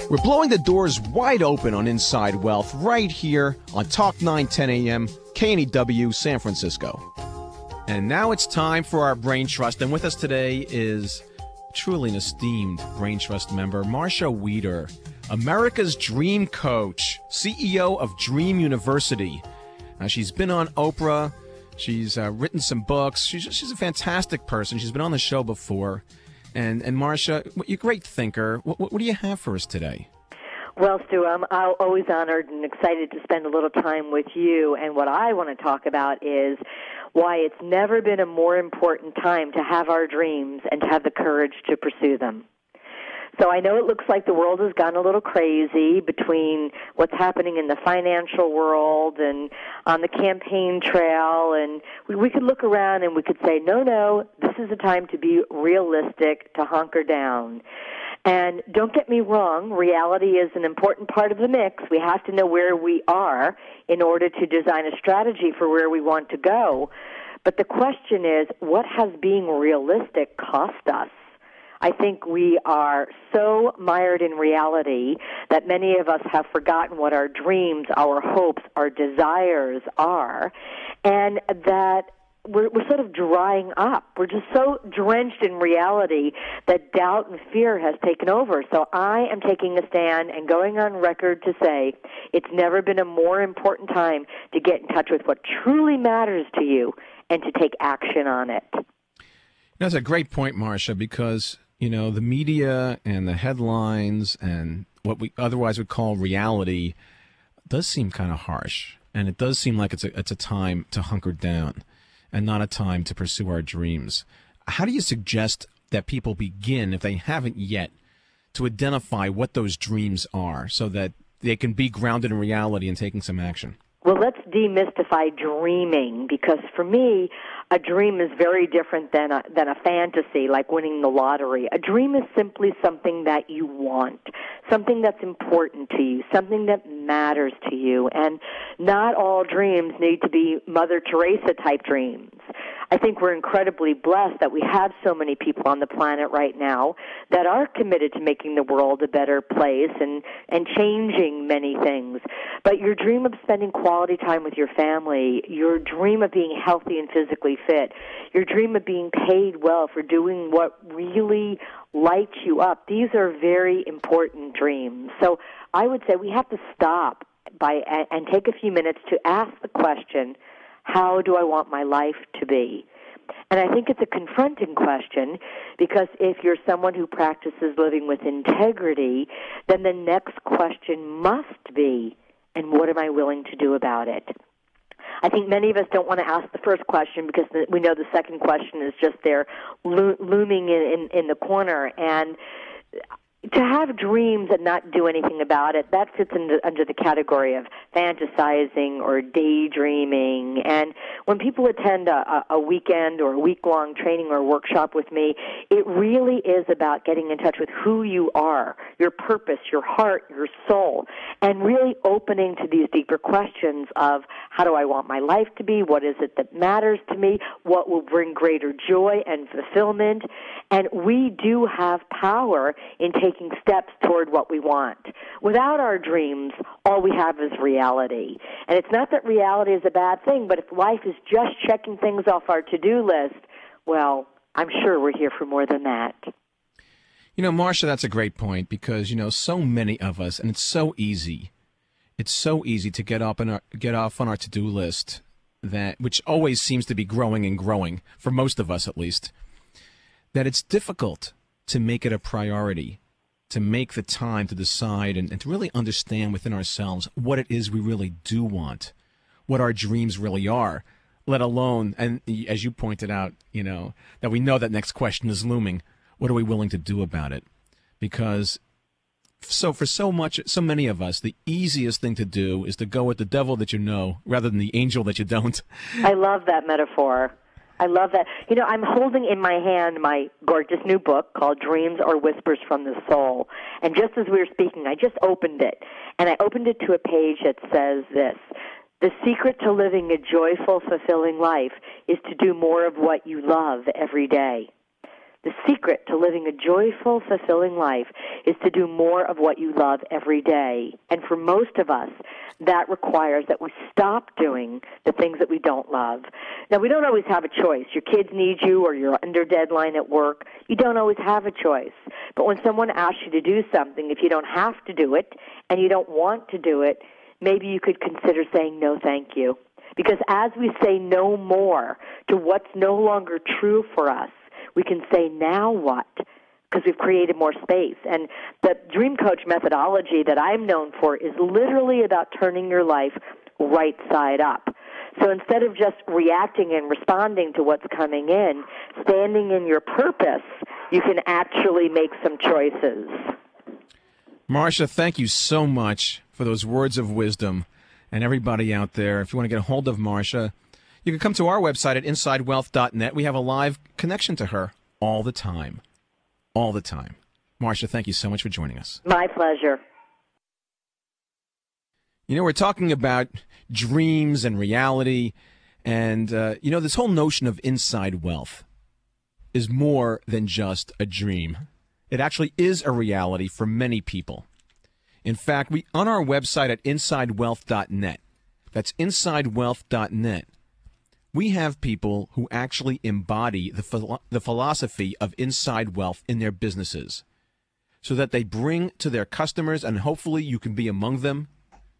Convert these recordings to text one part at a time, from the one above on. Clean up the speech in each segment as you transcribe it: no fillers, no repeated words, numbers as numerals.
We're blowing the doors wide open on Inside Wealth right here on Talk 910 AM, KNEW, San Francisco. And now it's time for our Brain Trust. And with us today is truly an esteemed Brain Trust member, Marsha Wieder, America's Dream Coach, CEO of Dream University. She's been on Oprah. She's written some books. She's a fantastic person. She's been on the show before. And Marsha, you're a great thinker. What do you have for us today? Well, Stu, I'm always honored and excited to spend a little time with you. And what I want to talk about is why it's never been a more important time to have our dreams and to have the courage to pursue them. So I know it looks like the world has gone a little crazy between what's happening in the financial world and on the campaign trail, and we could look around and we could say, no, this is a time to be realistic, to hunker down. And don't get me wrong, reality is an important part of the mix. We have to know where we are in order to design a strategy for where we want to go. But the question is, what has being realistic cost us? I think we are so mired in reality that many of us have forgotten what our dreams, our hopes, our desires are, and that we're sort of drying up. We're just so drenched in reality that doubt and fear has taken over. So I am taking a stand and going on record to say it's never been a more important time to get in touch with what truly matters to you and to take action on it. That's a great point, Marsha, because the media and the headlines and what we otherwise would call reality does seem kind of harsh. And it does seem like it's a time to hunker down and not a time to pursue our dreams. How do you suggest that people begin, if they haven't yet, to identify what those dreams are so that they can be grounded in reality and taking some action? Well, let's demystify dreaming, because for me, a dream is very different than a fantasy, like winning the lottery. A dream is simply something that you want, something that's important to you, something that matters to you. And not all dreams need to be Mother Teresa-type dreams. I think we're incredibly blessed that we have so many people on the planet right now that are committed to making the world a better place and changing many things. But your dream of spending quality time with your family, your dream of being healthy and physically fit, your dream of being paid well for doing what really lights you up, these are very important dreams. So I would say we have to stop and take a few minutes to ask the question, how do I want my life to be? And I think it's a confronting question, because if you're someone who practices living with integrity, then the next question must be, and what am I willing to do about it? I think many of us don't want to ask the first question because we know the second question is just there looming in the corner. And to have dreams and not do anything about it, that fits under the category of fantasizing or daydreaming. And when people attend a weekend or a week-long training or workshop with me, it really is about getting in touch with who you are, your purpose, your heart, your soul, and really opening to these deeper questions of how do I want my life to be, what is it that matters to me, what will bring greater joy and fulfillment. And we do have power in taking steps toward what we want. Without our dreams, all we have is reality. And it's not that reality is a bad thing, but if life is just checking things off our to-do list, well, I'm sure we're here for more than that. Marsha, that's a great point because, so many of us, and it's so easy to get off on our to-do list, which always seems to be growing and growing, for most of us at least, that it's difficult to make it a priority, to make the time to decide and to really understand within ourselves what it is we really do want, what our dreams really are, let alone, and as you pointed out, that we know that next question is looming. What are we willing to do about it? Because for so many of us, the easiest thing to do is to go with the devil that you know rather than the angel that you don't. I love that metaphor. I love that. I'm holding in my hand my gorgeous new book called Dreams or Whispers from the Soul. And just as we were speaking, I just opened it. And I opened it to a page that says this: the secret to living a joyful, fulfilling life is to do more of what you love every day. The secret to living a joyful, fulfilling life is to do more of what you love every day. And for most of us, that requires that we stop doing the things that we don't love. Now, we don't always have a choice. Your kids need you or you're under deadline at work. You don't always have a choice. But when someone asks you to do something, if you don't have to do it and you don't want to do it, maybe you could consider saying no, thank you. Because as we say no more to what's no longer true for us, we can say, now what? Because we've created more space. And the Dream Coach methodology that I'm known for is literally about turning your life right side up. So instead of just reacting and responding to what's coming in, standing in your purpose, you can actually make some choices. Marcia, thank you so much for those words of wisdom. And everybody out there, if you want to get a hold of Marcia, you can come to our website at InsideWealth.net. We have a live connection to her all the time. All the time. Marcia, thank you so much for joining us. My pleasure. You know, we're talking about dreams and reality, and, this whole notion of inside wealth is more than just a dream. It actually is a reality for many people. In fact, on our website at InsideWealth.net, that's InsideWealth.net, we have people who actually embody the philosophy of inside wealth in their businesses so that they bring to their customers, and hopefully you can be among them,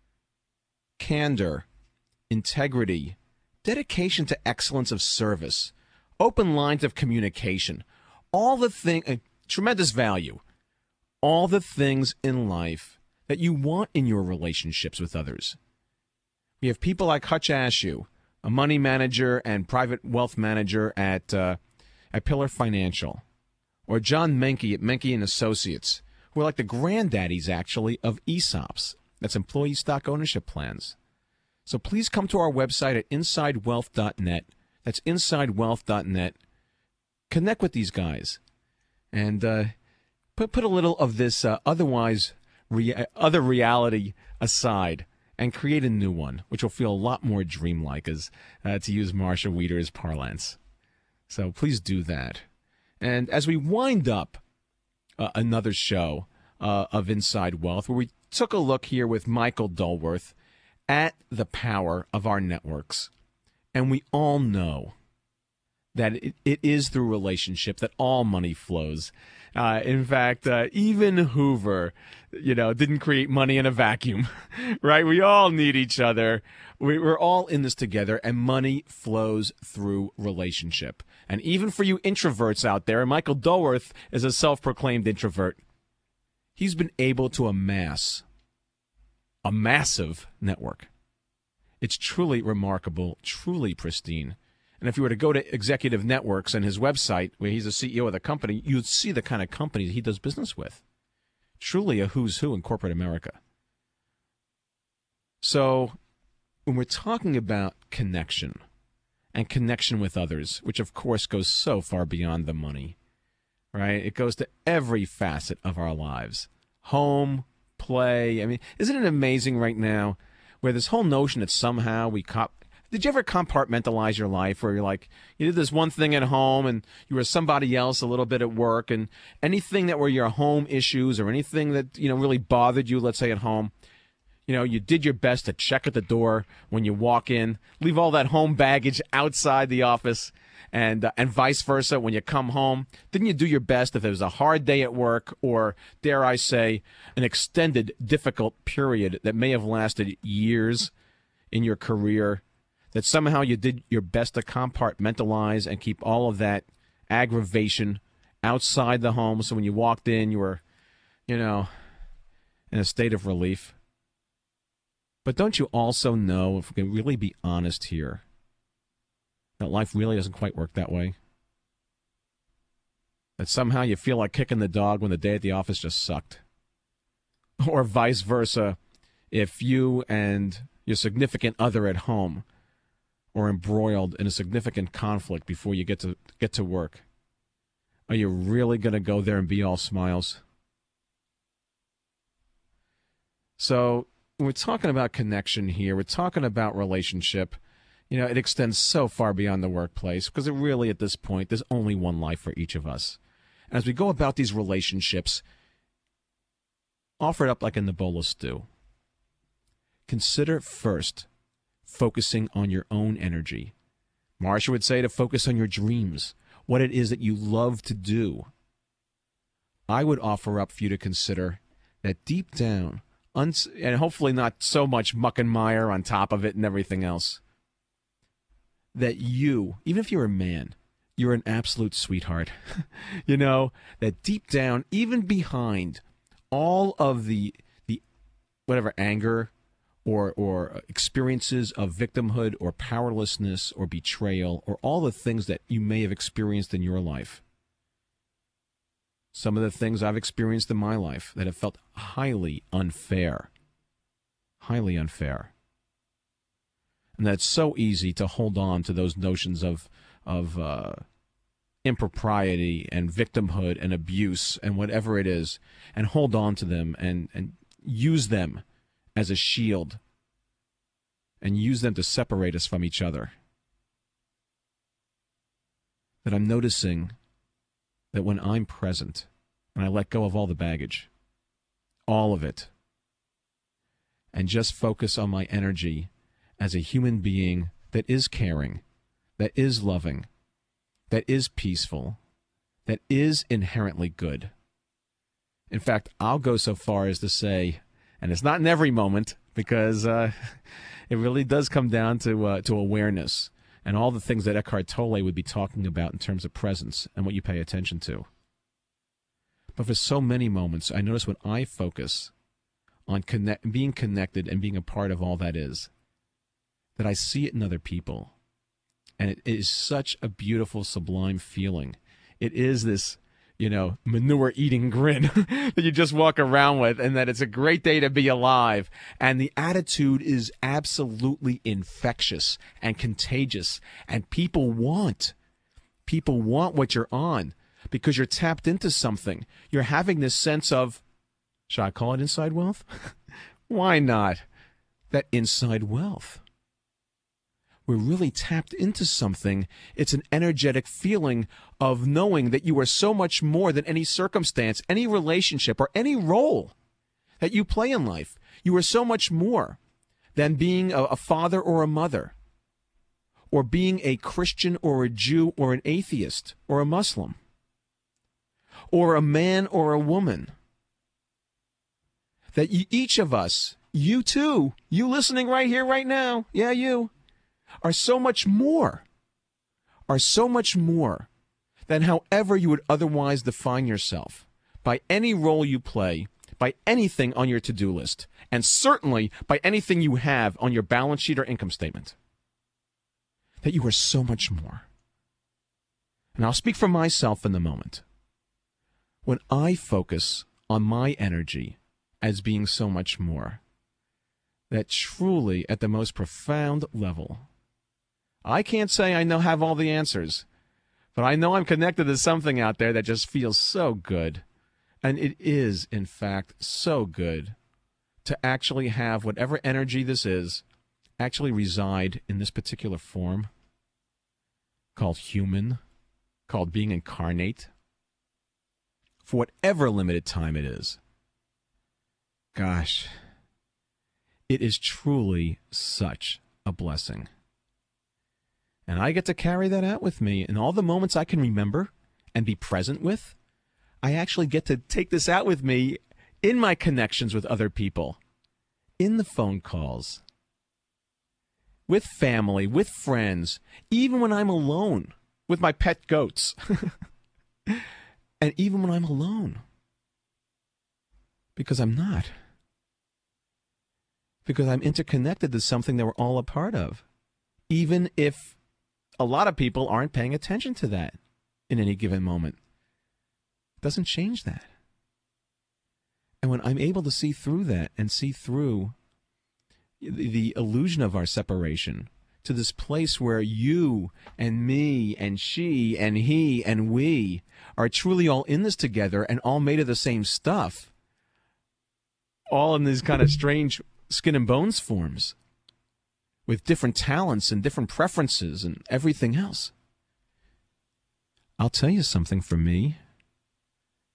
candor, integrity, dedication to excellence of service, open lines of communication, all the things, tremendous value, all the things in life that you want in your relationships with others. We have people like Hutch Ashew, a money manager and private wealth manager at Pillar Financial, or John Menke at Menke and Associates, who are like the granddaddies, actually, of ESOPs. That's employee stock ownership plans. So please come to our website at InsideWealth.net. That's InsideWealth.net. Connect with these guys, and put a little of this other reality aside, and create a new one, which will feel a lot more dreamlike, as to use Marcia Wieder's parlance. So please do that. And as we wind up another show of Inside Wealth, where we took a look here with Michael Dulworth at the power of our networks, and we all know that it is through relationship that all money flows. In fact, even Hoover, didn't create money in a vacuum, right? We all need each other. We're all in this together, and money flows through relationship. And even for you introverts out there, and Michael Dulworth is a self-proclaimed introvert, he's been able to amass a massive network. It's truly remarkable, truly pristine. And if you were to go to Executive Networks and his website, where he's the CEO of the company, you'd see the kind of companies he does business with. Truly a who's who in corporate America. So when we're talking about connection and connection with others, which of course goes so far beyond the money, right? It goes to every facet of our lives. Home, play. I mean, isn't it amazing right now where this whole notion that somehow did you ever compartmentalize your life where you're like, you did this one thing at home and you were somebody else a little bit at work, and anything that were your home issues or anything that, really bothered you, let's say at home, you did your best to check at the door when you walk in, leave all that home baggage outside the office, and vice versa when you come home. Didn't you do your best if it was a hard day at work or, dare I say, an extended, difficult period that may have lasted years in your career, that somehow you did your best to compartmentalize and keep all of that aggravation outside the home, so when you walked in, you were, in a state of relief? But don't you also know, if we can really be honest here, that life really doesn't quite work that way? That somehow you feel like kicking the dog when the day at the office just sucked? Or vice versa, if you and your significant other at home or embroiled in a significant conflict before you get to work, are you really going to go there and be all smiles? So when we're talking about connection here, we're talking about relationship. It extends so far beyond the workplace, because it really, at this point, there's only one life for each of us. As we go about these relationships, offer it up like in the bowl of stew. Consider first focusing on your own energy. Marsha would say to focus on your dreams, what it is that you love to do. I would offer up for you to consider that deep down, and hopefully not so much muck and mire on top of it and everything else, that you, even if you're a man, you're an absolute sweetheart. You know, that deep down, even behind all of the whatever anger or experiences of victimhood or powerlessness or betrayal or all the things that you may have experienced in your life, some of the things I've experienced in my life that have felt highly unfair. Highly unfair. And that it's so easy to hold on to those notions of impropriety and victimhood and abuse and whatever it is, and hold on to them and use them as a shield and use them to separate us from each other. That I'm noticing that when I'm present and I let go of all the baggage, all of it, and just focus on my energy as a human being that is caring, that is loving, that is peaceful, that is inherently good. In fact, I'll go so far as to say, and it's not in every moment, because it really does come down to awareness and all the things that Eckhart Tolle would be talking about in terms of presence and what you pay attention to. But for so many moments, I notice when I focus on being connected and being a part of all that is, that I see it in other people. And it is such a beautiful, sublime feeling. It is this, manure-eating grin that you just walk around with, and that it's a great day to be alive. And the attitude is absolutely infectious and contagious. And people want what you're on because you're tapped into something. You're having this sense of, should I call it inside wealth? Why not? That inside wealth. We're really tapped into something. It's an energetic feeling of knowing that you are so much more than any circumstance, any relationship, or any role that you play in life. You are so much more than being a father or a mother, or being a Christian or a Jew or an atheist or a Muslim, or a man or a woman. That each of us, you too, you listening right here, right now, yeah, you, are so much more than however you would otherwise define yourself by any role you play, by anything on your to-do list, and certainly by anything you have on your balance sheet or income statement. That you are so much more. And I'll speak for myself in the moment. When I focus on my energy as being so much more, that truly at the most profound level, I can't say I have all the answers, but I know I'm connected to something out there that just feels so good. And it is, in fact, so good to actually have whatever energy this is actually reside in this particular form called human, called being incarnate, for whatever limited time it is. Gosh, it is truly such a blessing. And I get to carry that out with me in all the moments I can remember and be present with. I actually get to take this out with me in my connections with other people, in the phone calls, with family, with friends, even when I'm alone with my pet goats. And even when I'm alone. Because I'm not. Because I'm interconnected to something that we're all a part of. Even if a lot of people aren't paying attention to that in any given moment. It doesn't change that. And when I'm able to see through that and see through the illusion of our separation to this place where you and me and she and he and we are truly all in this together and all made of the same stuff, all in these kind of strange skin and bones forms, with different talents and different preferences and everything else. I'll tell you something for me.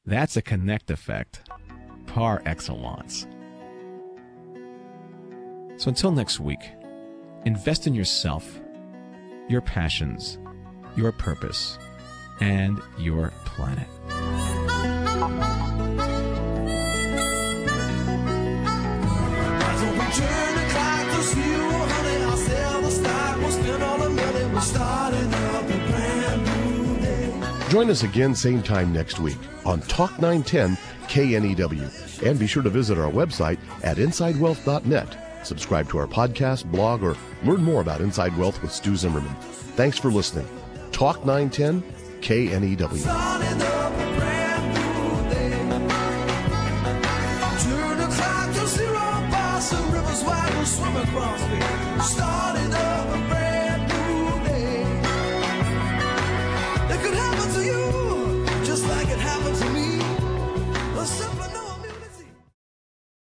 That's a connect effect par excellence. So until next week, invest in yourself, your passions, your purpose, and your planet. Join us again same time next week on Talk 910 KNEW. And be sure to visit our website at InsideWealth.net. Subscribe to our podcast, blog, or learn more about Inside Wealth with Stu Zimmerman. Thanks for listening. Talk 910 KNEW. Turn the clock to zero, pass the rivers wide, we'll swim across me. Starting